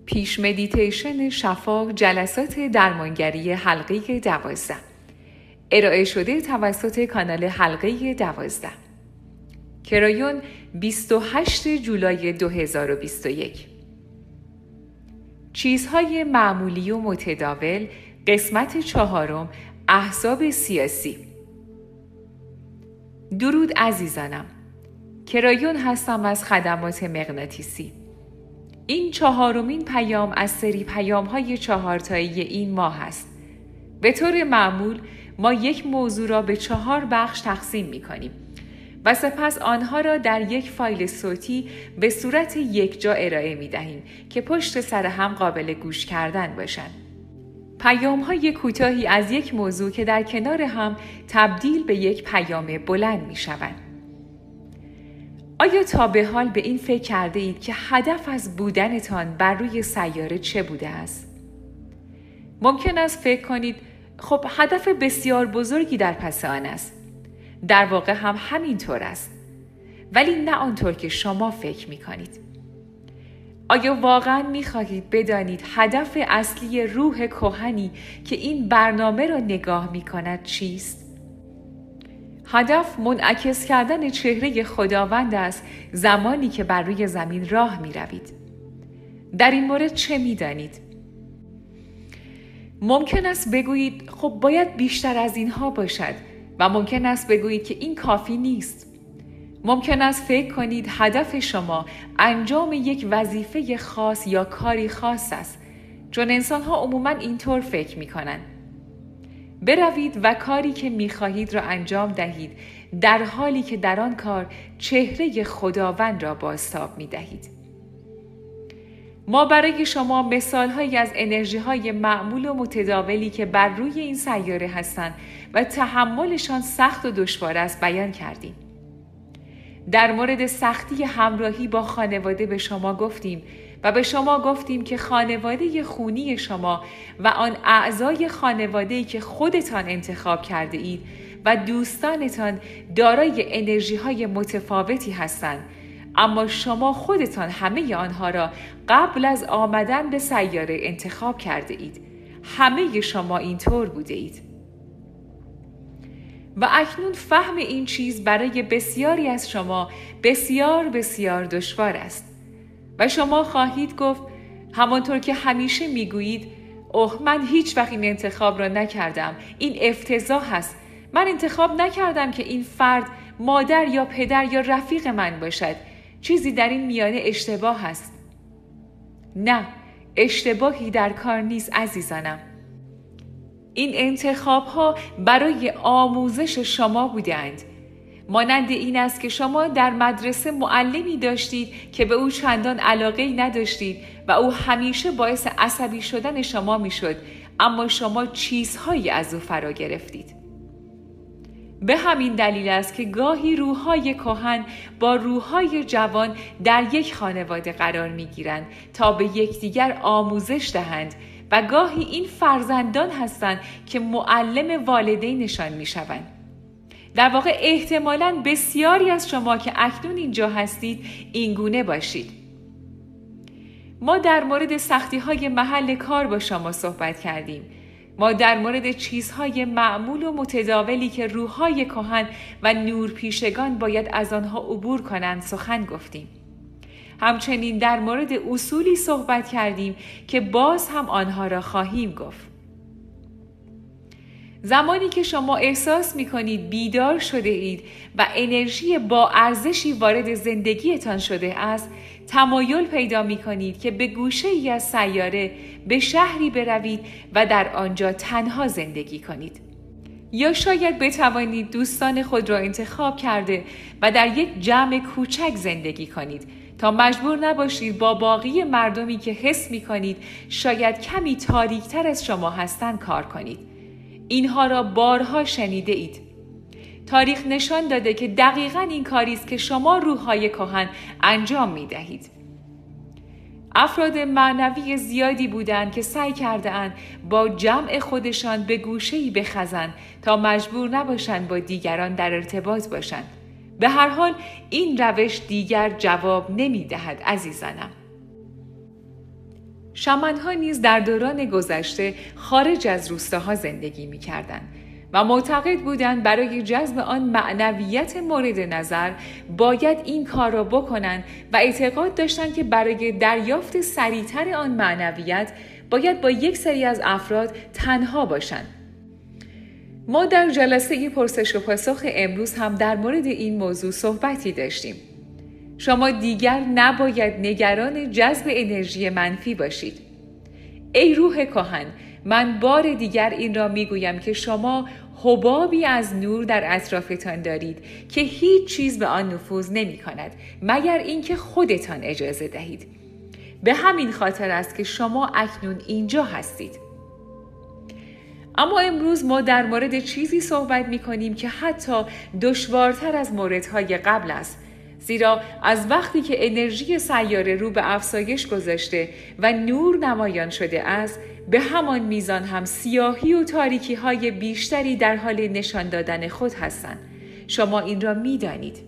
پیش مدیتیشن شفا جلسات درمانگری حلقه 12 ارائه شده توسط کانال حلقه 12 کرایون 28 جولای 2021 چیزهای معمولی و متداول قسمت 4 احزاب سیاسی. درود عزیزانم، کرایون هستم از خدمات مغناطیسی. این 4مین پیام از سری پیام‌های 4 تایی این ماه است. به طور معمول ما یک موضوع را به 4 بخش تقسیم می‌کنیم و سپس آنها را در یک فایل صوتی به صورت یکجا ارائه می‌دهیم که پشت سر هم قابل گوش کردن باشند. پیام‌های کوتاهی از یک موضوع که در کنار هم تبدیل به یک پیام بلند می‌شوند. آیا تا به حال به این فکر کرده اید که هدف از بودنتان بر روی سیاره چه بوده است؟ ممکن است فکر کنید خب هدف بسیار بزرگی در پس آن است. در واقع هم همینطور است. ولی نه آنطور که شما فکر می کنید. آیا واقعا می خواهید بدانید هدف اصلی روح کهنی که این برنامه را نگاه می کند چیست؟ هدف منعکس کردن چهره خداوند است زمانی که بر روی زمین راه می روید. در این مورد چه می دانید؟ ممکن است بگویید خب باید بیشتر از اینها باشد و ممکن است بگویید که این کافی نیست. ممکن است فکر کنید هدف شما انجام یک وظیفه خاص یا کاری خاص است، چون انسان‌ها عموماً اینطور فکر می‌کنند. بروید و کاری که می‌خواهید را انجام دهید، در حالی که در آن کار چهره خداوند را بازتاب می‌دهید. ما برای شما مثال‌هایی از انرژی‌های معمول و متداولی که بر روی این سیاره هستند و تحملشان سخت و دشوار است بیان کردیم. در مورد سختی همراهی با خانواده به شما گفتیم و به شما گفتیم که خانواده خونی شما و آن اعضای خانواده‌ای که خودتان انتخاب کرده اید و دوستانتان دارای انرژی‌های متفاوتی هستند، اما شما خودتان همه آنها را قبل از آمدن به سیاره انتخاب کرده اید. همه شما اینطور بوده اید. و اکنون فهم این چیز برای بسیاری از شما بسیار بسیار دشوار است. و شما خواهید گفت همانطور که همیشه میگویید اوه من هیچ وقت این انتخاب را نکردم. این افتضاح است. من انتخاب نکردم که این فرد مادر یا پدر یا رفیق من باشد. چیزی در این میانه اشتباه است. نه، اشتباهی در کار نیست عزیزانم. این انتخاب‌ها برای آموزش شما بودند. مانند این است که شما در مدرسه معلمی داشتید که به او چندان علاقه‌ای نداشتید و او همیشه باعث عصبی شدن شما میشد، اما شما چیزهایی از او فرا گرفتید. به همین دلیل است که گاهی روح‌های کهن با روح‌های جوان در یک خانواده قرار می‌گیرند تا به یکدیگر آموزش دهند و گاهی این فرزندان هستند که معلم والدینشان می‌شوند. در واقع احتمالاً بسیاری از شما که اکنون اینجا هستید این گونه باشید. ما در مورد سختی‌های محل کار با شما صحبت کردیم. ما در مورد چیزهای معمول و متداولی که روح‌های کهن و نورپیشگان باید از آنها عبور کنند سخن گفتیم. همچنین در مورد اصولی صحبت کردیم که باز هم آنها را خواهیم گفت. زمانی که شما احساس می‌کنید بیدار شده اید و انرژی با ارزشی وارد زندگیتان شده است، تمایل پیدا می‌کنید که به گوشه‌ای از سیاره به شهری بروید و در آنجا تنها زندگی کنید. یا شاید بتوانید دوستان خود را انتخاب کرده و در یک جمع کوچک زندگی کنید تا مجبور نباشید با باقی مردمی که حس می‌کنید شاید کمی تاریک‌تر از شما هستند کار کنید. اینها را بارها شنیده اید. تاریخ نشان داده که دقیقاً این کاری است که شما روح‌های کهن انجام می‌دهید. افراد معنوی زیادی بودند که سعی کرده‌اند با جمع خودشان به گوشه‌ای بخزند تا مجبور نباشند با دیگران در ارتباط باشند. به هر حال این روش دیگر جواب نمی‌دهد عزیزانم. شامان‌ها نیز در دوران گذشته خارج از روستاها زندگی می‌کردند و معتقد بودند برای جذب آن معنویت مورد نظر باید این کار را بکنند و اعتقاد داشتند که برای دریافت سریعتر آن معنویت باید با یک سری از افراد تنها باشند. ما در جلسه پرسش و پاسخ امروز هم در مورد این موضوع صحبتی داشتیم. شما دیگر نباید نگران جذب انرژی منفی باشید. ای روح کهن، من بار دیگر این را میگویم که شما حبابی از نور در اطرافتان دارید که هیچ چیز به آن نفوذ نمی کند مگر اینکه خودتان اجازه دهید. به همین خاطر است که شما اکنون اینجا هستید. اما امروز ما در مورد چیزی صحبت می کنیم که حتی دشوارتر از موردهای قبل است، زیرا از وقتی که انرژی سیاره رو به افزایش گذاشته و نور نمایان شده است، به همان میزان هم سیاهی و تاریکی های بیشتری در حال نشان دادن خود هستند. شما این را می دانید.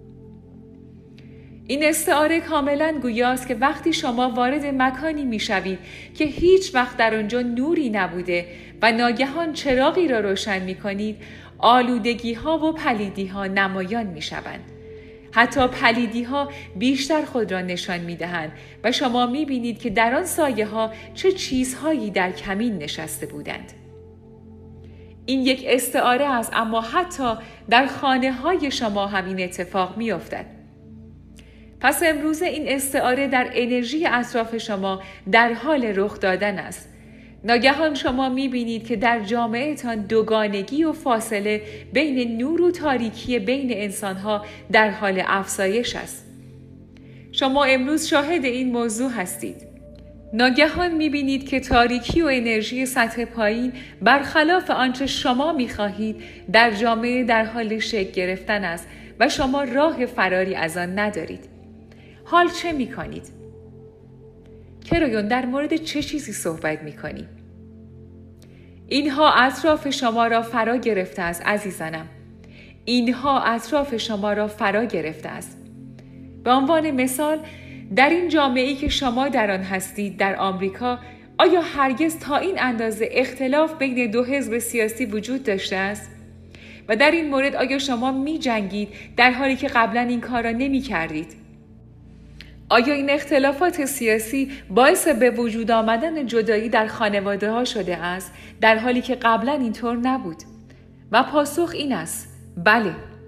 این استعاره کاملا گویاست که وقتی شما وارد مکانی می شوید که هیچ وقت در آنجا نوری نبوده و ناگهان چراغی را روشن می کنید، آلودگی ها و پلیدی ها نمایان می شوند. حتی پلیدی ها بیشتر خود را نشان می دهند و شما می بینید که در آن سایه ها چه چیزهایی در کمین نشسته بودند. این یک استعاره است، اما حتی در خانه های شما هم این اتفاق می افتد. پس امروز این استعاره در انرژی اطراف شما در حال رخ دادن است. ناگهان شما می‌بینید که در جامعه‌تان دوگانگی و فاصله بین نور و تاریکی بین انسان‌ها در حال افزایش است. شما امروز شاهد این موضوع هستید. ناگهان می‌بینید که تاریکی و انرژی سطح پایین برخلاف آنچه شما می‌خواهید در جامعه در حال شکل گرفتن است و شما راه فراری از آن ندارید. حال چه می‌کنید؟ کرایون، در مورد چه چیزی صحبت می‌کنی؟ اینها اطراف شما را فرا گرفته است عزیزانم. اینها اطراف شما را فرا گرفته است. به عنوان مثال، در این جامعه‌ای که شما در آن هستید در آمریکا، آیا هرگز تا این اندازه اختلاف بین دو حزب سیاسی وجود داشته است؟ و در این مورد آیا شما می‌جنگید در حالی که قبلا این کار را نمی‌کردید؟ آیا این اختلافات سیاسی باعث به وجود آمدن جدایی در خانواده ها شده است در حالی که قبلا اینطور نبود؟ و پاسخ این است: بله.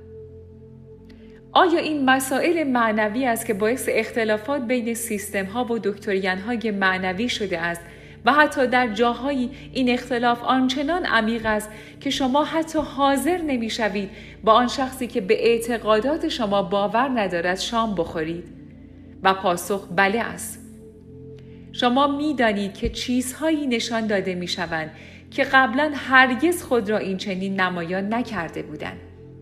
آیا این مسائل معنوی است که باعث اختلافات بین سیستم ها و دکترین های معنوی شده است و حتی در جاهایی این اختلاف آنچنان عمیق است که شما حتی حاضر نمی شوید با آن شخصی که به اعتقادات شما باور ندارد شام بخورید؟ و پاسخ بله است. شما می دانید که چیزهایی نشان داده می شوند که قبلا هرگز خود را این چنین نمایان نکرده بودند.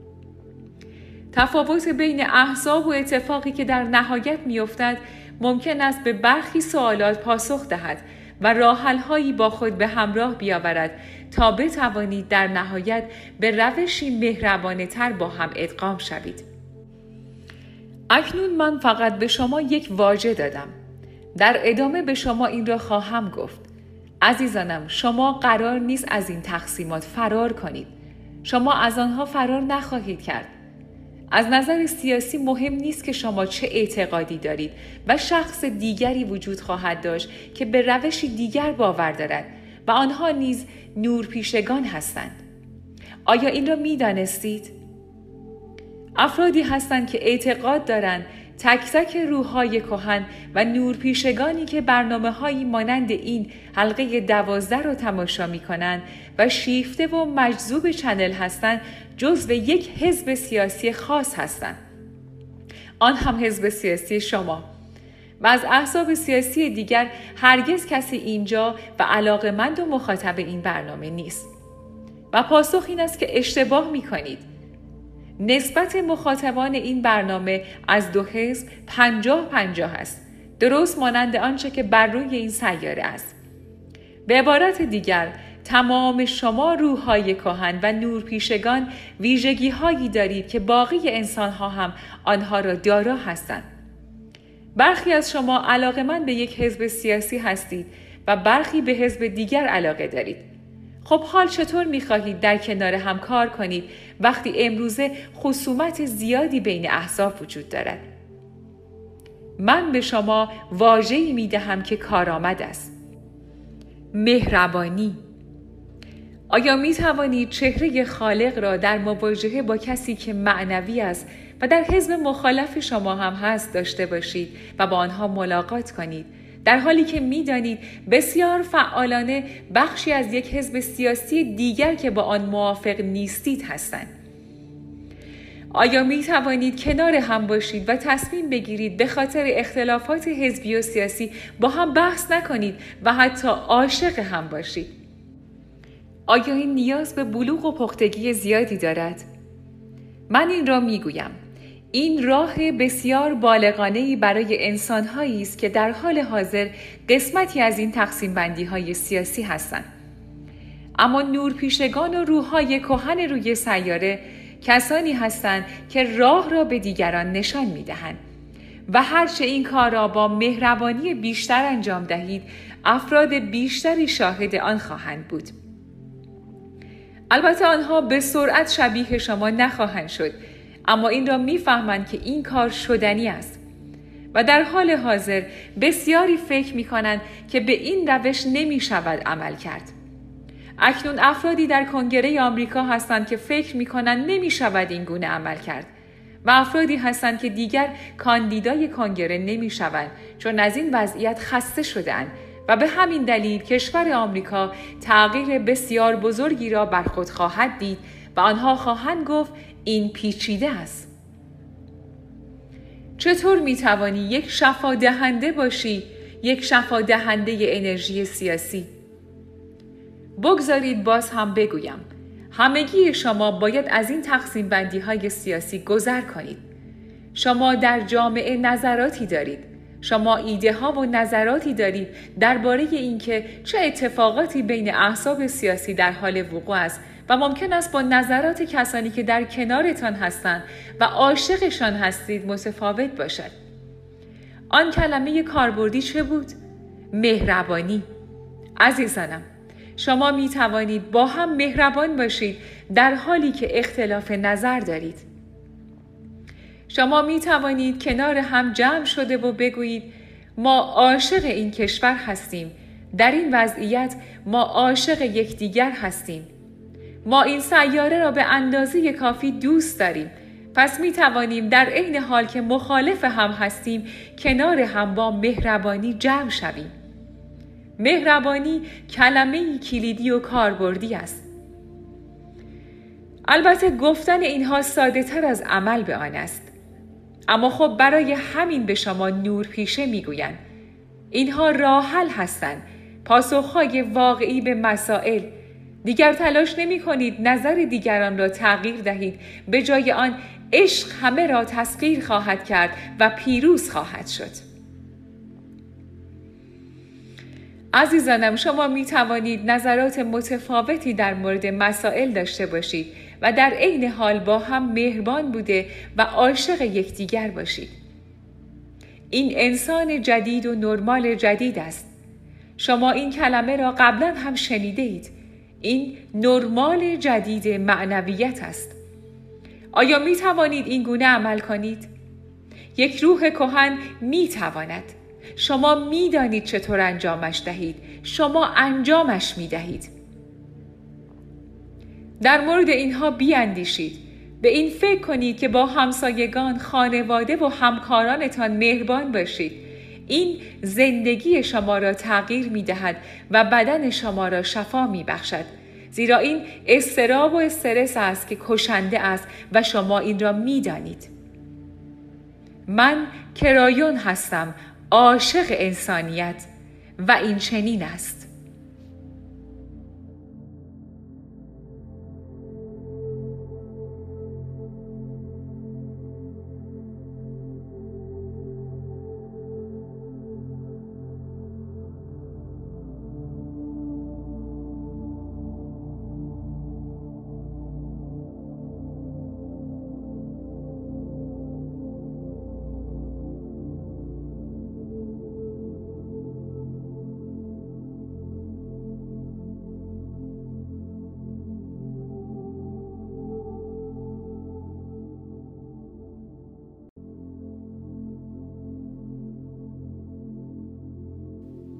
تفاوت بین احزاب و اتفاقی که در نهایت می افتد ممکن است به برخی سوالات پاسخ دهد و راه‌حل‌هایی با خود به همراه بیاورد تا بتوانید در نهایت به روشی مهربانه‌تر با هم ادغام شوید. اکنون من فقط به شما یک واژه دادم. در ادامه به شما این را خواهم گفت. عزیزانم، شما قرار نیست از این تقسیمات فرار کنید. شما از آنها فرار نخواهید کرد. از نظر سیاسی مهم نیست که شما چه اعتقادی دارید و شخص دیگری وجود خواهد داشت که به روشی دیگر باور دارد و آنها نیز نورپیشگان هستند. آیا این را می دانستید؟ افرادی هستند که اعتقاد دارند تک تک روح‌های کهن و نورپیشگانی که برنامه‌هایی مانند این حلقه 12 را تماشا می‌کنند و شیفته و مجذوب چنل هستند جزو یک حزب سیاسی خاص هستند. آن هم حزب سیاسی شما. و از احزاب سیاسی دیگر هرگز کسی اینجا و علاقه‌مند و مخاطب این برنامه نیست. و پاسخ این است که اشتباه می‌کنید. نسبت مخاطبان این برنامه از دو حزب 50-50 است. درست مانند آنچه که بر روی این سیاره است. به عبارت دیگر، تمام شما روح‌های کهن و نورپیشگان ویژگی‌هایی دارید که باقی انسان‌ها هم آنها را دارا هستند. برخی از شما علاقه‌مند به یک حزب سیاسی هستید و برخی به حزب دیگر علاقه دارید. خب حال چطور می‌خواهید در کنار هم کار کنید وقتی امروزه خصومت زیادی بین احزاب وجود دارد؟ من به شما واژه‌ای می‌دهم که کارآمد است. مهربانی. آیا می توانید چهره خالق را در مواجهه با کسی که معنوی است و در حزب مخالف شما هم هست داشته باشید و با آنها ملاقات کنید، در حالی که می دانید بسیار فعالانه بخشی از یک حزب سیاسی دیگر که با آن موافق نیستید هستند؟ آیا می توانید کنار هم باشید و تصمیم بگیرید به خاطر اختلافات حزبی و سیاسی با هم بحث نکنید و حتی عاشق هم باشید؟ آیا این نیاز به بلوغ و پختگی زیادی دارد؟ من این را می گویم. این راه بسیار بالغانه‌ای برای انسان‌هایی است که در حال حاضر قسمتی از این تقسیم بندی‌های سیاسی هستند. اما نورپیشگان و روح‌های کهن روی سیاره کسانی هستند که راه را به دیگران نشان می‌دهند و هرچه این کار را با مهربانی بیشتر انجام دهید، افراد بیشتری شاهد آن خواهند بود. البته آنها به سرعت شبیه شما نخواهند شد، اما این را می‌فهمند که این کار شدنی است و در حال حاضر بسیاری فکر می‌کنند که به این روش نمی‌شود عمل کرد. اکنون افرادی در کنگره آمریکا هستند که فکر می‌کنند نمی‌شود این گونه عمل کرد و افرادی هستند که دیگر کاندیدای کنگره نمی‌شوند چون از این وضعیت خسته شده‌اند و به همین دلیل کشور آمریکا تغییر بسیار بزرگی را بر خود خواهد دید و آنها خواهند گفت این پیچیده است. چطور می‌توانی یک شفا دهنده باشی، یک شفا دهنده انرژی سیاسی؟ بگذارید باز هم بگویم، همگی شما باید از این تقسیم بندی های سیاسی گذر کنید. شما در جامعه نظراتی دارید. شما ایده ها و نظراتی دارید درباره اینکه چه اتفاقاتی بین احزاب سیاسی در حال وقوع است و ممکن است با نظرات کسانی که در کنارتان هستند و عاشقشان هستید متفاوت باشد. آن کلمه کاربردی چه بود؟ مهربانی. عزیزانم، شما می توانید با هم مهربان باشید در حالی که اختلاف نظر دارید. شما می توانید کنار هم جمع شده و بگویید ما عاشق این کشور هستیم. در این وضعیت ما عاشق یکدیگر هستیم. ما این سیاره را به اندازه کافی دوست داریم. پس می توانیم در عین حال که مخالف هم هستیم کنار هم با مهربانی جمع شویم. مهربانی کلمه‌ای کلیدی و کاربردی است. البته گفتن اینها ساده تر از عمل به آن است. اما خب برای همین به شما نورپیشه میگویند. اینها راه حل هستند، پاسخهای واقعی به مسائل. دیگر تلاش نمی کنید نظر دیگران را تغییر دهید، به جای آن عشق همه را تسخیر خواهد کرد و پیروز خواهد شد. عزیزانم، شما می توانید نظرات متفاوتی در مورد مسائل داشته باشید و در عین حال با هم مهربان بوده و عاشق یکدیگر باشید. این انسان جدید و نرمال جدید است. شما این کلمه را قبلا هم شنیده اید. این نرمال جدید معنویت است. آیا می توانید این گونه عمل کنید؟ یک روح کهن می تواند. شما می دانید چطور انجامش دهید. شما انجامش می دهید. در مورد اینها بیاندیشید. به این فکر کنید که با همسایگان، خانواده و همکارانتان مهربان باشید. این زندگی شما را تغییر می دهد و بدن شما را شفا می بخشد. زیرا این اضطراب و استرس است که کشنده است و شما این را می دانید. من کرایون هستم، عاشق انسانیت، و این چنین است.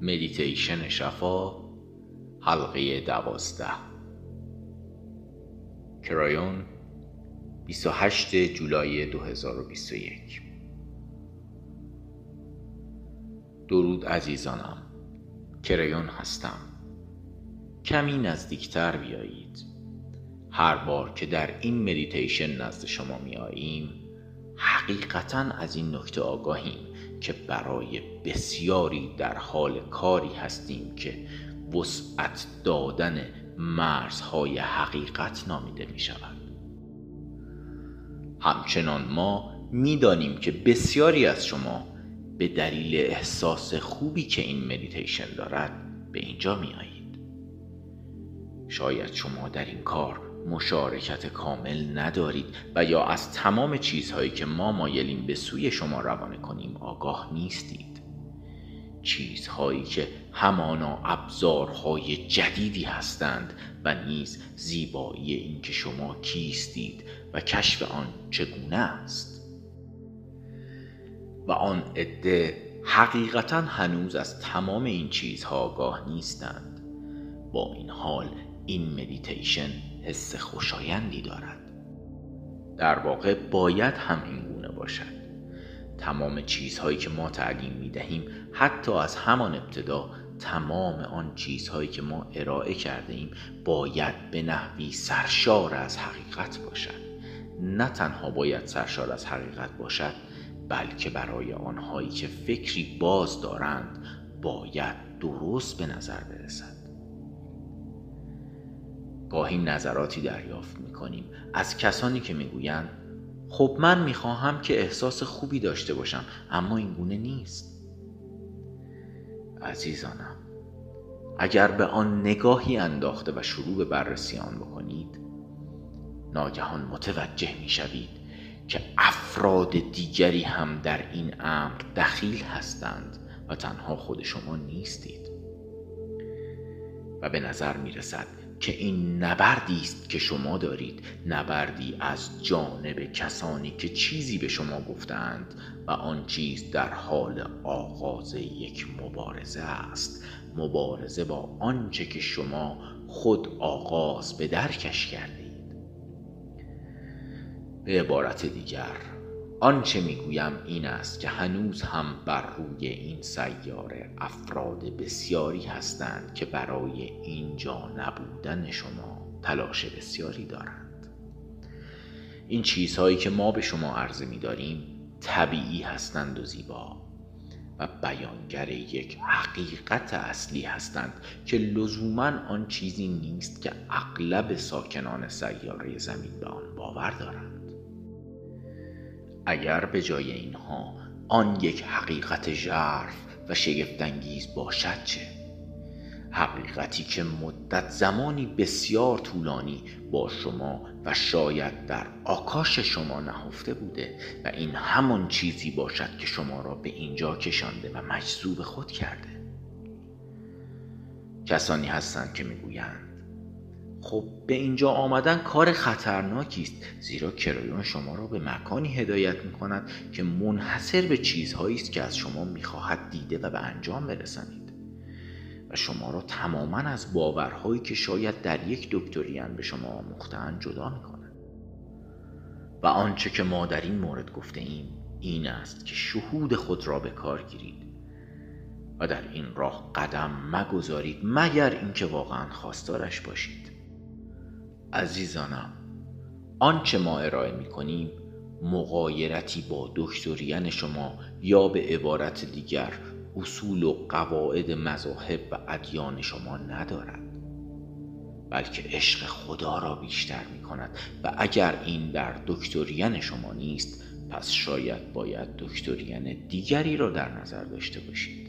مدیتیشن شفا حلقه 12 کرایون 28 جولای 2021. درود عزیزانم، کرایون هستم. کمی نزدیکتر بیایید. هر بار که در این مدیتیشن نزد شما می آییم حقیقتاً از این نکته آگاهیم که برای بسیاری در حال کاری هستیم که وسعت دادن مرزهای حقیقت نامیده می شود. همچنان ما می دانیم که بسیاری از شما به دلیل احساس خوبی که این مدیتیشن دارد به اینجا می آیید. شاید شما در این کار مشارکت کامل ندارید و یا از تمام چیزهایی که ما مایلیم به سوی شما روانه کنیم آگاه نیستید. چیزهایی که همانا ابزارهای جدیدی هستند و نیز زیبایی این که شما کیستید و کشف آن چگونه است. و آن عده حقیقتا هنوز از تمام این چیزها آگاه نیستند. با این حال این مدیتیشن حس خوشایندی دارد. در واقع باید هم این گونه باشد. تمام چیزهایی که ما تعلیم می دهیم، حتی از همان ابتدا تمام آن چیزهایی که ما ارائه کرده ایم باید به نحوی سرشار از حقیقت باشد. نه تنها باید سرشار از حقیقت باشد، بلکه برای آنهایی که فکری باز دارند باید درست به نظر برسد. گاهی نظراتی دریافت می‌کنیم از کسانی که می‌گویند خب من می‌خواهم که احساس خوبی داشته باشم اما این گونه نیست. عزیزانم، اگر به آن نگاهی انداخته و شروع به بررسی آن بکنید ناگهان متوجه می‌شوید که افراد دیگری هم در این امر دخیل هستند و تنها خود شما نیستید. و به نظر می‌رسد که این نبردی است که شما دارید، نبردی از جانب کسانی که چیزی به شما گفتند و آن چیز در حال آغاز یک مبارزه است. مبارزه با آنچه که شما خود آغاز به درکش کردید. به عبارت دیگر آنچه میگویم این است که هنوز هم بر روی این سیاره افراد بسیاری هستند که برای اینجا نبودن شما تلاش بسیاری دارند. این چیزهایی که ما به شما عرضه می‌داریم طبیعی هستند و زیبا و بیانگر یک حقیقت اصلی هستند که لزوماً آن چیزی نیست که اغلب ساکنان سیاره زمین به آن باور دارند. اگر به جای اینها آن یک حقیقت ژرف و شگفت‌انگیز باشد چه؟ حقیقتی که مدت زمانی بسیار طولانی با شما و شاید در آکاش شما نهفته بوده و این همان چیزی باشد که شما را به اینجا کشانده و مجذوب خود کرده. کسانی هستند که میگویند خب به اینجا آمدن کار خطرناکی است، زیرا کرایون شما را به مکانی هدایت می‌کند که منحصر به چیزهایی است که از شما می‌خواهد دیده و به انجام برسانید و شما را تماماً از باورهایی که شاید در یک دکتریان به شما آموخته‌اند جدا می‌کند. و آنچه که ما در این مورد گفته ایم این است که شهود خود را به کار گیرید و در این راه قدم مگذارید مگر اینکه واقعاً خواستارش باشید. عزیزانم، آنچه ما ارائه می‌کنیم مغایرتی با دکتریان شما یا به عبارت دیگر اصول و قواعد مذاهب و ادیان شما ندارد، بلکه عشق خدا را بیشتر می‌کند و اگر این در دکتریان شما نیست پس شاید باید دکتریان دیگری را در نظر داشته باشید.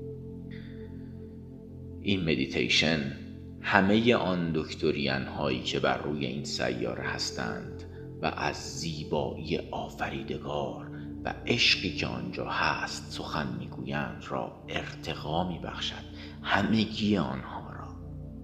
این مدیتیشن همه آن دکتریان هایی که بر روی این سیاره هستند و از زیبایی آفریدگار و عشقی که آنجا هست سخن میگویند را ارتقا میبخشد، همگی آنها را.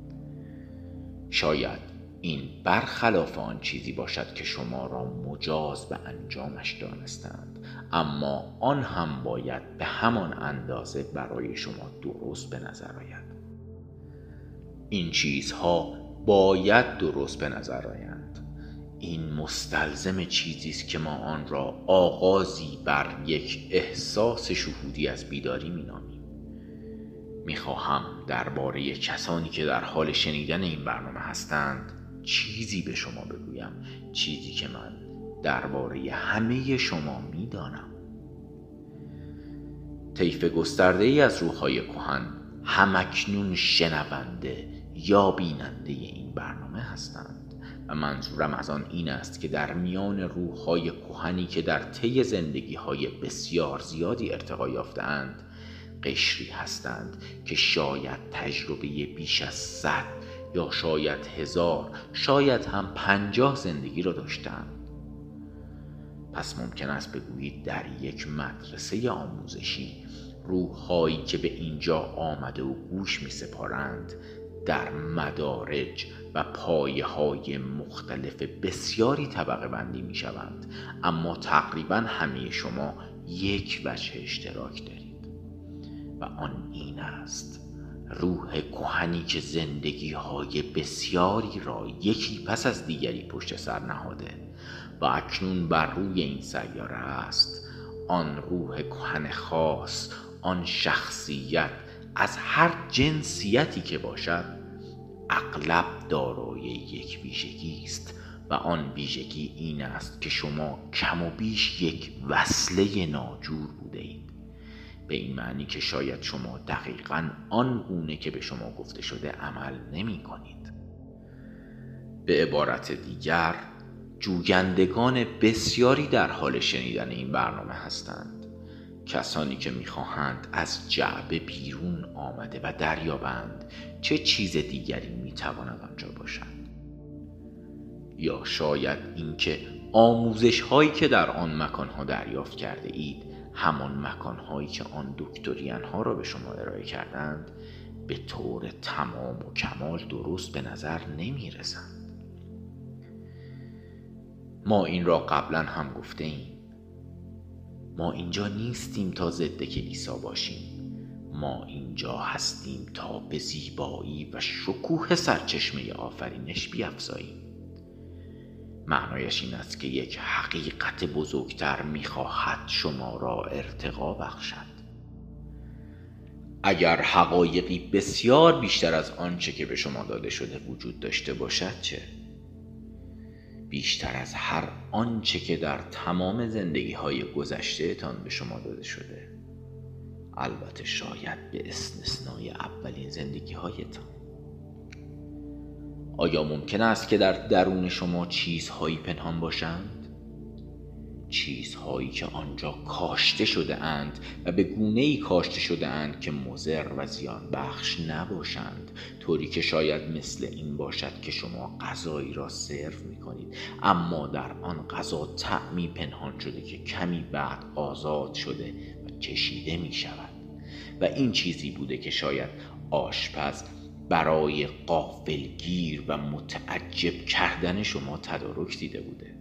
شاید این برخلاف آن چیزی باشد که شما را مجاز به انجامش دانستند، اما آن هم باید به همان اندازه برای شما درست به نظر آید. این چیزها باید درست به نظر آیند. این مستلزم چیزی است که ما آن را آغازی بر یک احساس شهودی از بیداری می‌نامیم. می‌خواهم درباره کسانی که در حال شنیدن این برنامه هستند چیزی به شما بگویم، چیزی که من درباره همه شما می‌دانم. طیف گسترده‌ای از روح‌های کهن همکنون شنونده یا بیننده این برنامه هستند و منظورم از آن این است که در میان روح‌های کهنی که در طی زندگی‌های بسیار زیادی ارتقا یافته‌اند قشری هستند که شاید تجربه بیش از 100 یا شاید 1000 شاید هم 50 زندگی را داشتند. پس ممکن است بگویید در یک مدرسه آموزشی روح‌هایی که به اینجا آمده و گوش می‌سپارند در مدارج و پایه‌های مختلف بسیاری طبقه بندی می‌شوند، اما تقریباً همه شما یک وجه اشتراک دارید و آن این است: روح کهنی که زندگی‌های بسیاری را یکی پس از دیگری پشت سر نهاده و اکنون بر روی این سیاره است. آن روح کهن خاص، آن شخصیت از هر جنسیتی که باشد اغلب دارای یک ویژگی است و آن ویژگی این است که شما کم و بیش یک وصله ناجور بوده اید، به این معنی که شاید شما دقیقاً آن گونه که به شما گفته شده عمل نمی کنید. به عبارت دیگر جویندگان بسیاری در حال شنیدن این برنامه هستند، کسانی که می‌خواهند از جعبه بیرون آمده و دریابند چه چیز دیگری می‌تواند آنجا باشد، یا شاید اینکه آموزش‌هایی که در آن مکان‌ها دریافت کرده اید همان مکان‌هایی که آن دکتریان‌ها را به شما ارائه کردند به طور تمام و کمال درست به نظر نمی‌رسند. ما این را قبلا هم گفته ایم. ما اینجا نیستیم تا ضد کلیسا باشیم. ما اینجا هستیم تا به زیبایی و شکوه سرچشمه آفرینش بیفزاییم. معنایش این است که یک حقیقت بزرگتر می‌خواهد شما را ارتقا بخشد. اگر حقایقی بسیار بیشتر از آنچه که به شما داده شده وجود داشته باشد چه؟ بیشتر از هر آنچه که در تمام زندگی‌های گذشته تان به شما داده شده، البته شاید به استثنای اولین زندگی‌هایتان. آیا ممکن است که در درون شما چیزهایی پنهان باشند؟ چیزهایی که آنجا کاشته شده اند و به گونه‌ای کاشته شده اند که مضر و زیان بخش نباشند، طوری که شاید مثل این باشد که شما غذایی را سرو می‌کنید اما در آن غذا طعمی پنهان شده که کمی بعد آزاد شده و چشیده می‌شود و این چیزی بوده که شاید آشپز برای غافلگیر و متعجب کردن شما تدارک دیده بوده.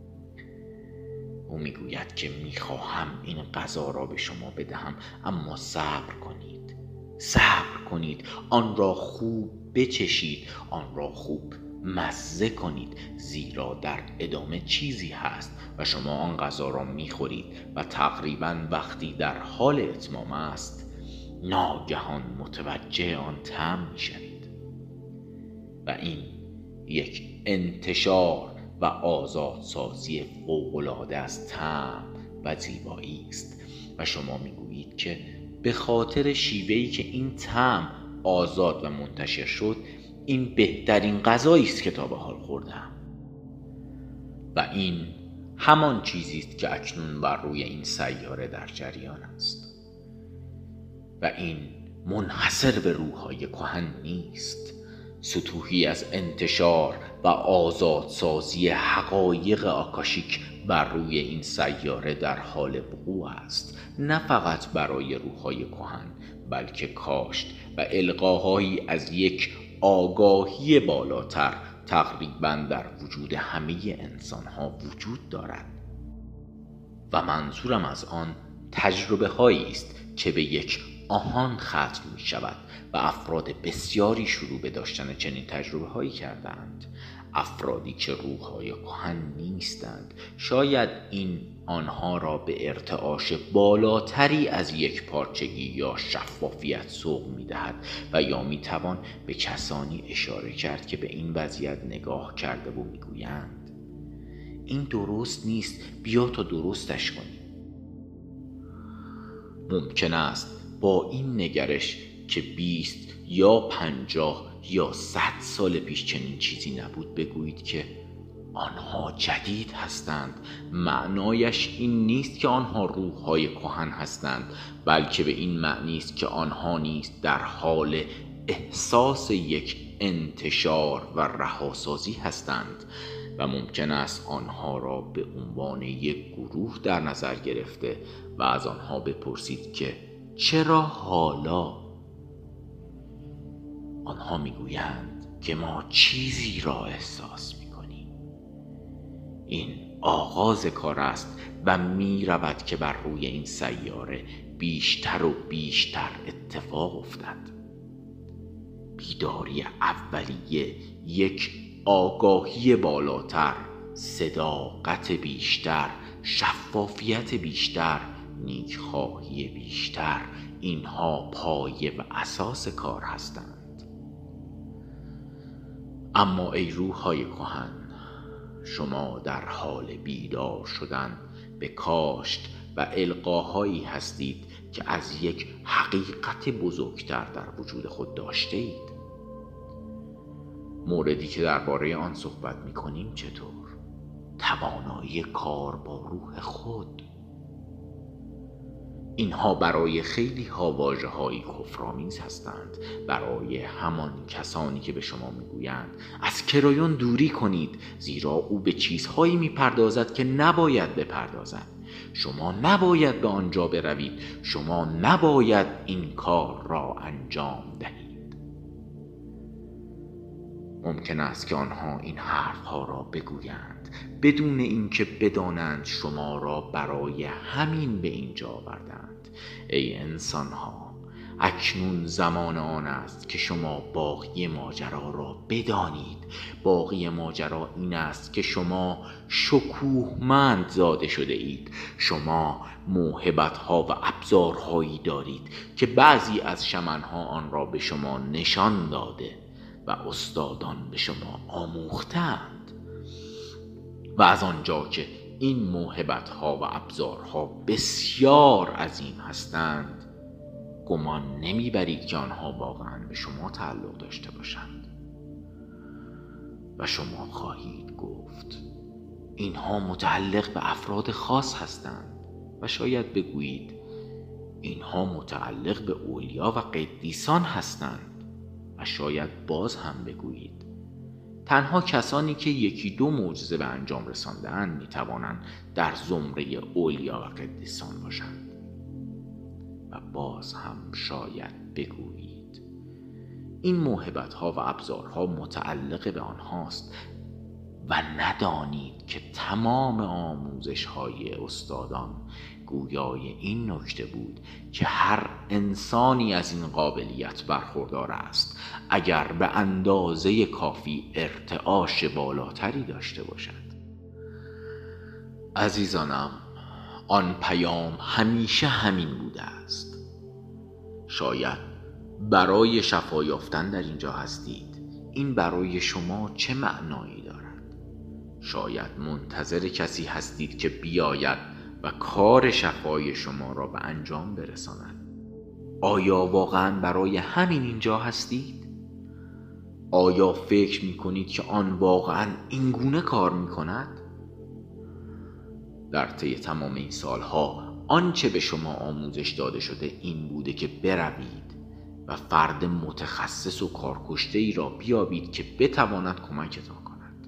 او میگوید که میخواهم این غذا را به شما بدهم، اما صبر کنید، صبر کنید، آن را خوب بچشید، آن را خوب مزه کنید، زیرا در ادامه چیزی هست و شما آن غذا را میخورید و تقریباً وقتی در حال اتمام است ناگهان متوجه آن طعم میشوید و این یک انتشار و آزادسازی فوق‌العاده از طعم و زیبایی است و شما میگویید که به خاطر شیوهی که این طعم آزاد و منتشر شد این بهترین غذایی است که تا به حال خوردم. و این همان چیزی است که اکنون بر روی این سیاره در جریان است و این منحصر به روح‌های کهن نیست. سطوحی از انتشار و آزادسازی حقایق آکاشیک بر روی این سیاره در حال وقوع است، نه فقط برای روح‌های کهن بلکه کاشت و القاهایی از یک آگاهی بالاتر تقریباً در وجود همه انسان‌ها وجود دارد. و منظورم از آن تجربه هایی است که به یک آهان ختم می شود و افراد بسیاری شروع به داشتن چنین تجربه هایی کردند. افرادی که روح‌های کهن نیستند، شاید این آنها را به ارتعاش بالاتری از یک پارچگی یا شفافیت سوق می‌دهد و یا می‌توان به کسانی اشاره کرد که به این وضعیت نگاه کرده و می‌گویند این درست نیست، بیا تا درستش کنیم. ممکن است با این نگرش که 20 یا 50 یا 100 سال پیش چنین چیزی نبود بگویید که آنها جدید هستند. معنایش این نیست که آنها روح‌های کهن هستند، بلکه به این معنی است که آنها نیز در حال احساس یک انتشار و رهاسازی هستند و ممکن است آنها را به عنوان یک گروه در نظر گرفته و از آنها بپرسید که چرا حالا؟ آنها میگویند که ما چیزی را احساس میکنیم. این آغاز کار است و میرود که بر روی این سیاره بیشتر و بیشتر اتفاق افتد. بیداری اولیه، یک آگاهی بالاتر، صداقت بیشتر، شفافیت بیشتر، نیکخواهی بیشتر، اینها پایه و اساس کار هستند. اما ای روح‌های کهن، شما در حال بیدار شدن به کاشت و القاهایی هستید که از یک حقیقت بزرگتر در وجود خود داشته اید. موردی که درباره آن صحبت می‌کنیم چطور؟ توانایی کار با روح خود. اینها برای خیلی ها واژه‌های کفرآمیز هستند، برای همان کسانی که به شما میگویند از کرایون دوری کنید، زیرا او به چیزهایی میپردازد که نباید بپردازد. شما نباید به آنجا بروید، شما نباید این کار را انجام دهید. ممکن است که آنها این حرفها را بگویند بدون اینکه بدانند شما را برای همین به اینجا آوردند. ای انسان‌ها، اکنون زمان آن است که شما باقی ماجرا را بدانید. باقی ماجرا این است که شما شکوهمند زاده شده اید. شما موهبت‌ها و ابزارهایی دارید که بعضی از شمن‌ها آن را به شما نشان داده و استادان به شما آموختند. و از آنجا که این موهبت‌ها و ابزارها بسیار عظیم هستند، گمان نمیبرید که آنها واقعاً به شما تعلق داشته باشند. و شما خواهید گفت اینها متعلق به افراد خاص هستند و شاید بگویید اینها متعلق به اولیا و قدیسان هستند و شاید باز هم بگویید تنها کسانی که یکی دو معجزه به انجام رسانده‌اند میتوانند در زمره اولیا و قدیسان باشند. و باز هم شاید بگویید این موهبت‌ها و ابزارها متعلق به آنهاست و ندانید که تمام آموزش‌های استادان گویای این نکته بود که هر انسانی از این قابلیت برخوردار است اگر به اندازه کافی ارتعاش بالاتری داشته باشد. عزیزانم، آن پیام همیشه همین بوده است. شاید برای شفا یافتن در اینجا هستید. این برای شما چه معنایی دارد؟ شاید منتظر کسی هستید که بیاید و کار شفای شما را به انجام برساند. آیا واقعا برای همین اینجا هستید؟ آیا فکر می کنید که آن واقعا این گونه کار می کند؟ در طی تمام این سالها آنچه به شما آموزش داده شده این بوده که بروید و فرد متخصص و کارکشته ای را بیابید که بتواند کمکتان کند.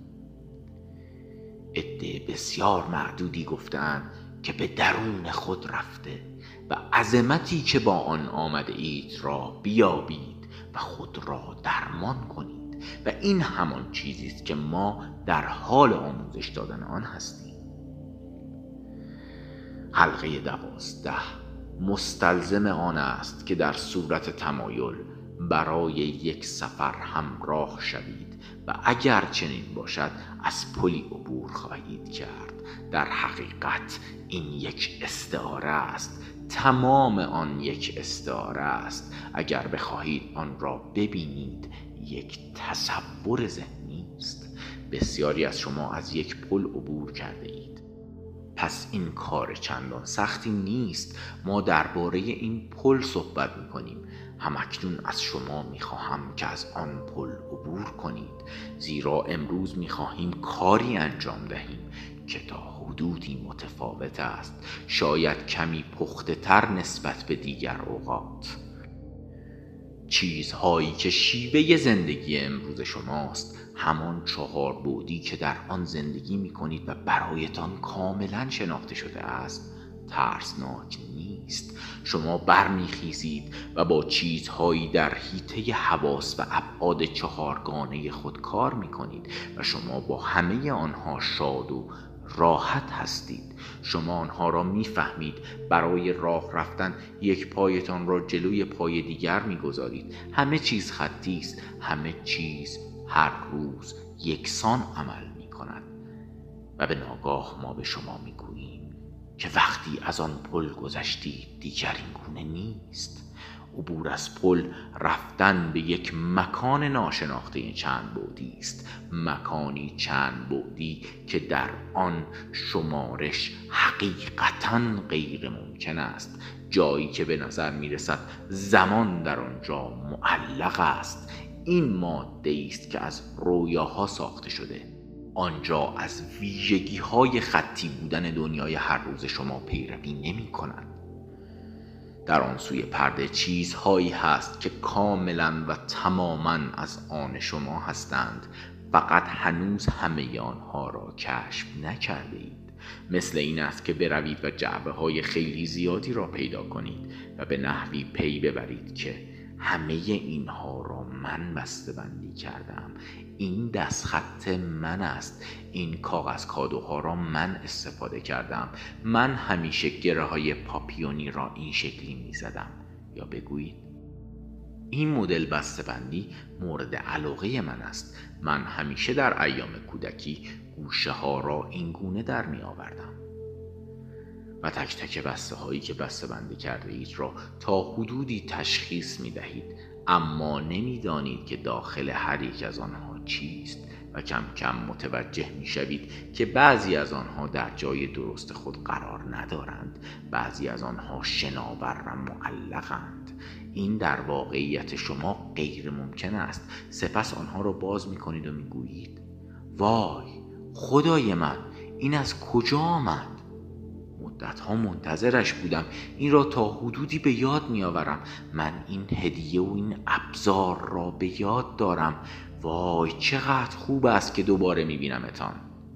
عده بسیار معدودی گفتند که به درون خود رفته و عظمتی که با آن آمده اید را بیابید و خود را درمان کنید و این همان چیزی است که ما در حال آموزش دادن آن هستیم. حلقه 12 مستلزم آن است که در صورت تمایل برای یک سفر همراه شوید و اگر چنین باشد از پلی عبور خواهید کرد. در حقیقت این یک استعاره است، تمام آن یک استعاره است. اگر بخواهید آن را ببینید یک تصور ذهنی است. بسیاری از شما از یک پل عبور کرده اید، پس این کار چندان سختی نیست. ما درباره این پل صحبت می‌کنیم. همکنون از شما می‌خواهم که از آن پل عبور کنید، زیرا امروز می‌خواهیم کاری انجام دهیم که تا حدودی متفاوت است، شاید کمی پخته‌تر نسبت به دیگر اوقات. چیزهایی که شیوه زندگی امروز شماست، همان 4 بعدی که در آن زندگی می‌کنید و برایتان کاملا شناخته شده است، ترسناک نیست. شما برمیخیزید و با چیزهایی در حیطه حواس و ابعاد 4گانه خود کار می‌کنید و شما با همه آنها شاد و راحت هستید. شما آنها را میفهمید. برای راه رفتن یک پایتان را جلوی پای دیگر میگذارید. همه چیز خطی است. همه چیز هر روز یکسان عمل میکند و به ناگاه ما به شما میگوییم که وقتی از آن پل گذشتید دیگر این گونه نیست. عبور از پل رفتن به یک مکان ناشناخته چند بعدی است، مکانی چند بعدی که در آن شمارش حقیقتاً غیر ممکن است، جایی که به نظر می رسد زمان در آنجا معلق است. این ماده است که از رویاها ساخته شده. آنجا از ویژگی‌های خطی بودن دنیای هر روز شما پیروی نمی‌کند. در آن سوی پرده چیزهایی هست که کاملا و تماما از آن شما هستند، فقط هنوز همه آنها را کشف نکرده اید. مثل این است که بروید و جعبه های خیلی زیادی را پیدا کنید و به نحوی پی ببرید که همه اینها را من بسته‌بندی کردم. این دستخط من است. این کاغذ کادوها را من استفاده کردم. من همیشه گره های پاپیونی را این شکلی می زدم. یا بگویید این مدل بسته‌بندی مورد علاقه من است. من همیشه در ایام کودکی گوشه ها را این گونه در می آوردم. و تک تک بسته هایی که بسته بندی کرده اید را تا حدودی تشخیص می دهید، اما نمی دانید که داخل هر یک از آنها چیست و کم کم متوجه می شوید که بعضی از آنها در جای درست خود قرار ندارند، بعضی از آنها شناور و معلقند. این در واقعیت شما غیر ممکن است. سپس آنها را باز می کنید و می گویید وای خدای من، این از کجا آمد؟ مدت‌ها منتظرش بودم. این را تا حدودی به یاد می‌آورم. من این هدیه و این ابزار را به یاد دارم. وای چقدر خوب است که دوباره می‌بینمتان.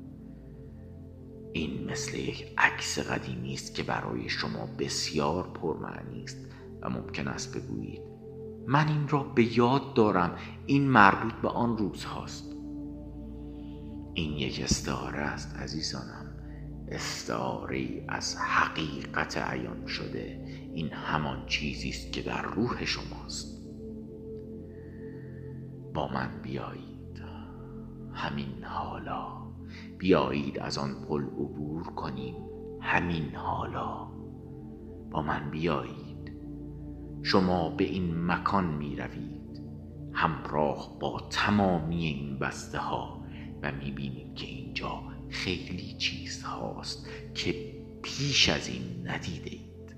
این مثل یک عکس قدیمی است که برای شما بسیار پرمعنی است و ممکن است بگویید من این را به یاد دارم، این مربوط به آن روزهاست. این یک استعاره است عزیزانم، استعاره‌ای از حقیقت عیان شده. این همان چیزی است که در روح شماست. با من بیایید همین حالا. بیایید از آن پل عبور کنیم همین حالا. با من بیایید. شما به این مکان می روید همراه با تمامی این بسته ها و می بینید که اینجا خیلی چیز هاست که پیش از این ندیده اید.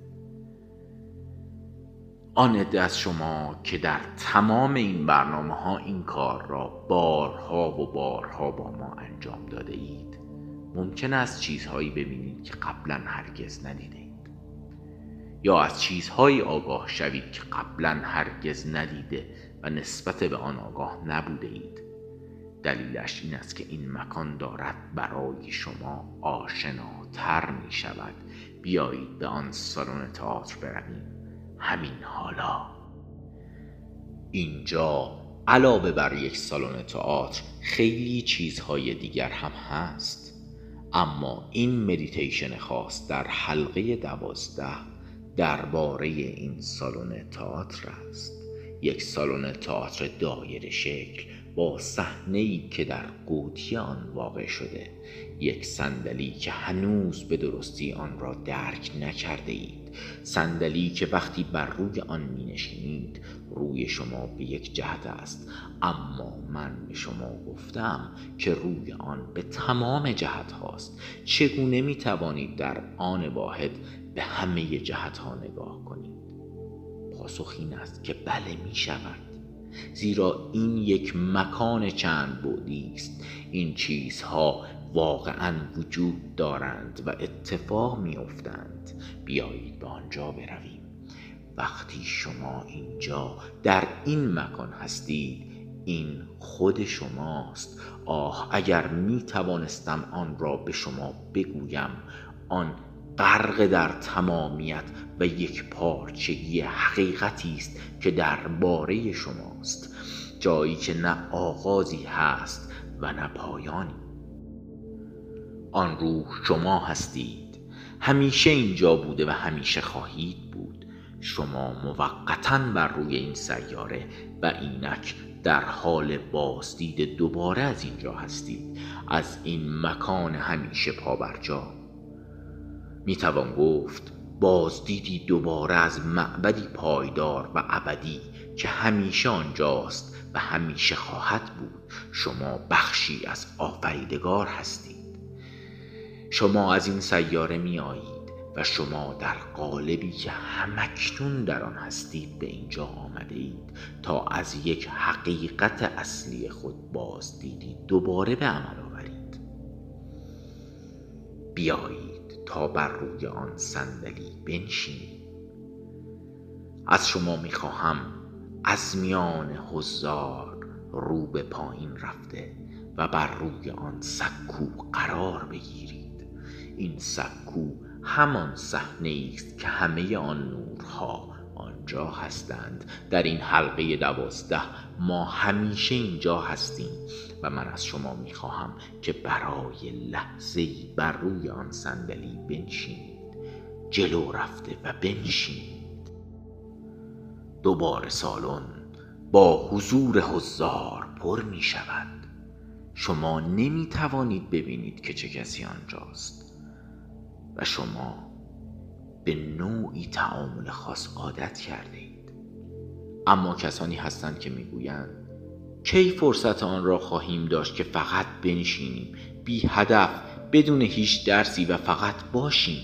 آن عده از شما که در تمام این برنامه ها این کار را بارها و بارها با ما انجام داده اید، ممکن است چیزهایی ببینید که قبلا هرگز ندیده اید، یا از چیزهایی آگاه شوید که قبلا هرگز ندیده و نسبت به آن آگاه نبوده اید. دلیلش این است که این مکان دارد برای شما آشناتر می شود. بیایید به آن سالن تئاتر برویم همین حالا. اینجا علاوه بر یک سالن تئاتر خیلی چیزهای دیگر هم هست. اما این مدیتیشن خاص در حلقه 12 درباره این سالن تئاتر است. یک سالن تئاتر دایره شکل با صحنه‌ای که در قوطی آن واقع شده، یک صندلی که هنوز به درستی آن را درک نکرده اید، صندلی که وقتی بر روی آن می نشینید روی شما به یک جهت است، اما من به شما گفتم که روی آن به تمام جهت هاست. چگونه می توانید در آن واحد به همه جهت ها نگاه کنید؟ پاسخ این است که بله می شود، زیرا این یک مکان چند بعدی است. این چیزها واقعا وجود دارند و اتفاق می افتند. بیایید به آنجا برویم. وقتی شما اینجا در این مکان هستید، این خود شماست. آه اگر می توانستم آن را به شما بگویم. آن غرق در تمامیت و یک پارچگی حقیقتی است که درباره شماست، جایی که نه آغازی هست و نه پایانی. آن روح شما هستید، همیشه اینجا بوده و همیشه خواهید بود. شما موقتاً بر روی این سیاره و اینک در حال بازدید دوباره از اینجا هستید، از این مکان همیشه پابرجا. میتوان گفت بازدیدی دوباره از معبدی پایدار و ابدی که همیشه آنجاست و همیشه خواهد بود. شما بخشی از آفریدگار هستید. شما از این سیاره می آیید و شما در قالبی که همکنون در آن هستید به اینجا آمده اید تا از یک حقیقت اصلی خود بازدیدی دوباره به عمل آورید. بیایید تا بر روی آن صندلی بنشینید. از شما میخواهم از میان حضار رو به پایین رفته و بر روی آن سکو قرار بگیرید. این سکو همان صحنه است که همه آن نورها آنجا هستند. در این حلقه 12 ما همیشه اینجا هستیم و من از شما میخواهم که برای لحظه‌ای بر روی آن صندلی بنشینید. جلو رفته و بنشینید. دوباره سالن با حضور حضار پر می شود. شما نمی توانید ببینید که چه کسی آنجاست و شما به نوعی تعامل خاص عادت کرده اید. اما کسانی هستند که میگویند کی فرصت آن را خواهیم داشت که فقط بنشینیم بی هدف بدون هیچ درسی و فقط باشیم.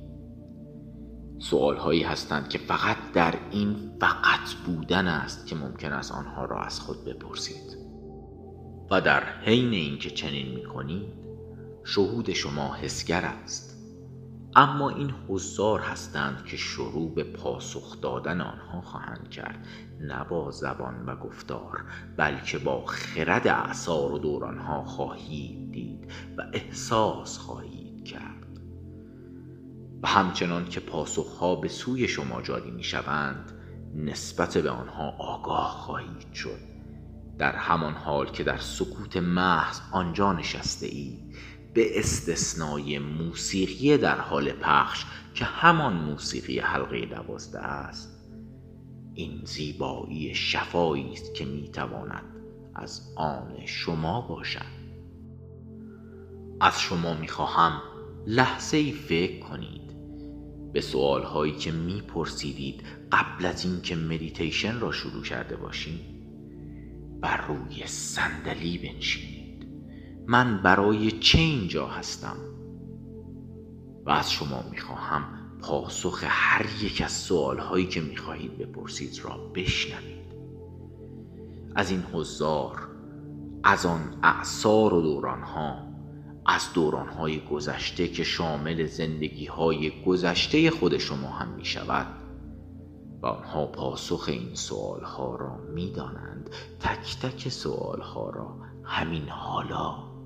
سوال هایی هستند که فقط در این فقط بودن است که ممکن است آنها را از خود بپرسید و در حین اینکه چنین میکنید شهود شما حسگر است. اما این حضار هستند که شروع به پاسخ دادن آنها خواهند کرد، نه با زبان و گفتار بلکه با خرد اعصار و دورانها خواهید دید و احساس خواهید کرد. و همچنان که پاسخها به سوی شما جاری می شوند نسبت به آنها آگاه خواهید شد. در همان حال که در سکوت محض آنجا نشسته اید، به استثنای موسیقی در حال پخش که همان موسیقی حلقه 12 است، این زیبایی شفایی است که میتواند از آن شما باشد. از شما میخواهم لحظه‌ای فکر کنید به سوالهایی که میپرسیدید قبل از اینکه مدیتیشن را شروع کرده باشید. بر روی صندلی بنشینید. من برای چه اینجا هستم؟ و از شما میخواهم پاسخ هر یک از سوالهایی که میخواهید بپرسید را بشنوید. از این حضار، از آن اعصار و دورانها، از دورانهای گذشته که شامل زندگیهای گذشته خود شما هم میشود و آنها پاسخ این سوالها را میدانند. تک تک سوالها را همین حالا.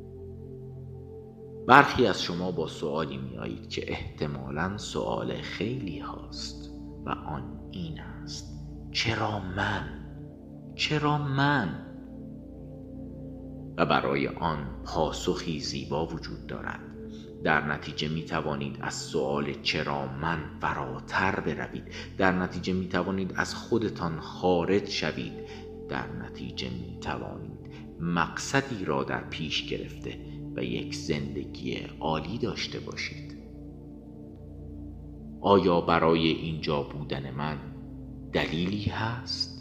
برخی از شما با سوالی می آیید که احتمالاً سوال خیلی هاست و آن این است: چرا من؟ چرا من؟ و برای آن پاسخی زیبا وجود دارد. در نتیجه می توانید از سؤال چرا من فراتر بروید. در نتیجه می توانید از خودتان خارج شوید. در نتیجه می توانید مقصدی را در پیش گرفته و یک زندگی عالی داشته باشید. آیا برای اینجا بودن من دلیلی هست؟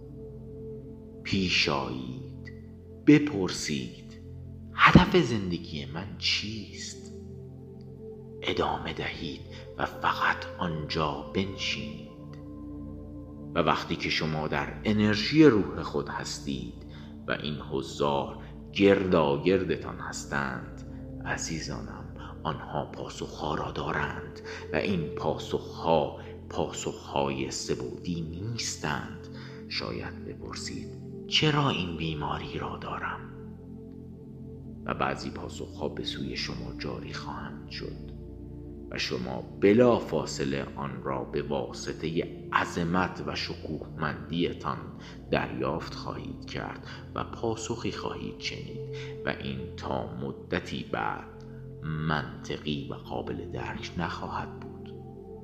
پیش آیید، بپرسید هدف زندگی من چیست؟ ادامه دهید و فقط آنجا بنشینید. و وقتی که شما در انرژی روح خود هستید و این حضار گرداگردتان هستند، عزیزانم، آنها پاسخها را دارند و این پاسخها پاسخهای سه‌بعدی نیستند. شاید بپرسید چرا این بیماری را دارم؟ و بعضی پاسخها به سوی شما جاری خواهند شد و شما بلا فاصله آن را به واسطه عظمت و شکوهمندیتان دریافت خواهید کرد و پاسخی خواهید شنید و این تا مدتی بعد منطقی و قابل درک نخواهد بود.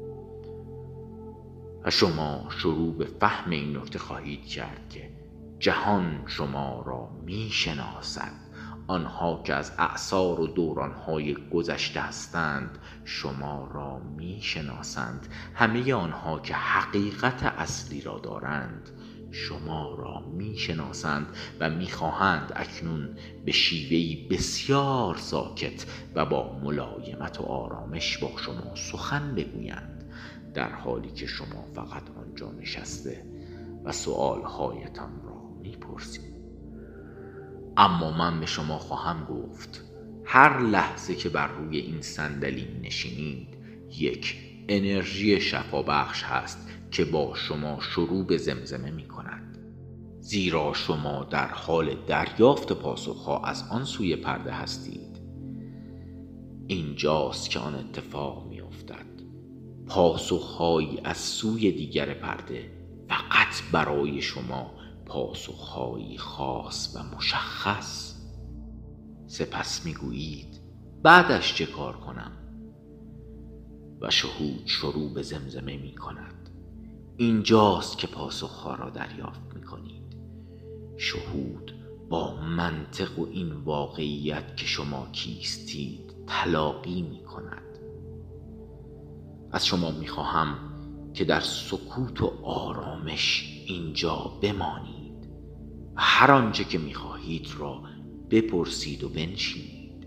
و شما شروع به فهم این نکته خواهید کرد که جهان شما را می شناسد. آنها که از اعصار و دورانهای گذشته هستند شما را می شناسند. همه آنها که حقیقت اصلی را دارند شما را می شناسند و می خواهند اکنون به شیوهی بسیار ساکت و با ملایمت و آرامش با شما سخن بگویند، در حالی که شما فقط آنجا نشسته و سؤالهایتان را می پرسید. اما من به شما خواهم گفت هر لحظه که بر روی این صندلی نشینید یک انرژی شفابخش هست که با شما شروع به زمزمه می کند. زیرا شما در حال دریافت پاسخها از آن سوی پرده هستید. اینجاست که آن اتفاق می افتد. پاسخهایی از سوی دیگر پرده فقط برای شما پاسخهایی خاص و مشخص. سپس میگویید بعدش چه کار کنم؟ و شهود شروع به زمزمه می کند. اینجاست که پاسخها را دریافت می کنید. شهود با منطق و این واقعیت که شما کیستید تلاقی می کند. از شما می خواهم که در سکوت و آرامش اینجا بمانید و هر آنچه که می خواهید را بپرسید و بنشینید.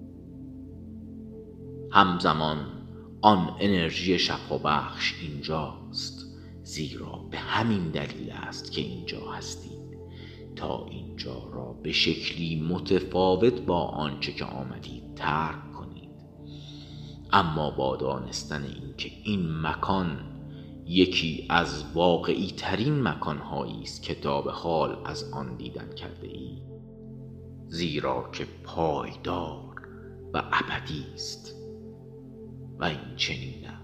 همزمان آن انرژی شفابخش اینجاست، زیرا به همین دلیل است که اینجا هستید، تا اینجا را به شکلی متفاوت با آنچه که آمدید ترک کنید. اما با دانستن اینکه این مکان یکی از واقعی ترین مکانهایی است که تا به حال از آن دیدن کرده ای، زیرا که پایدار و ابدی است و این چنین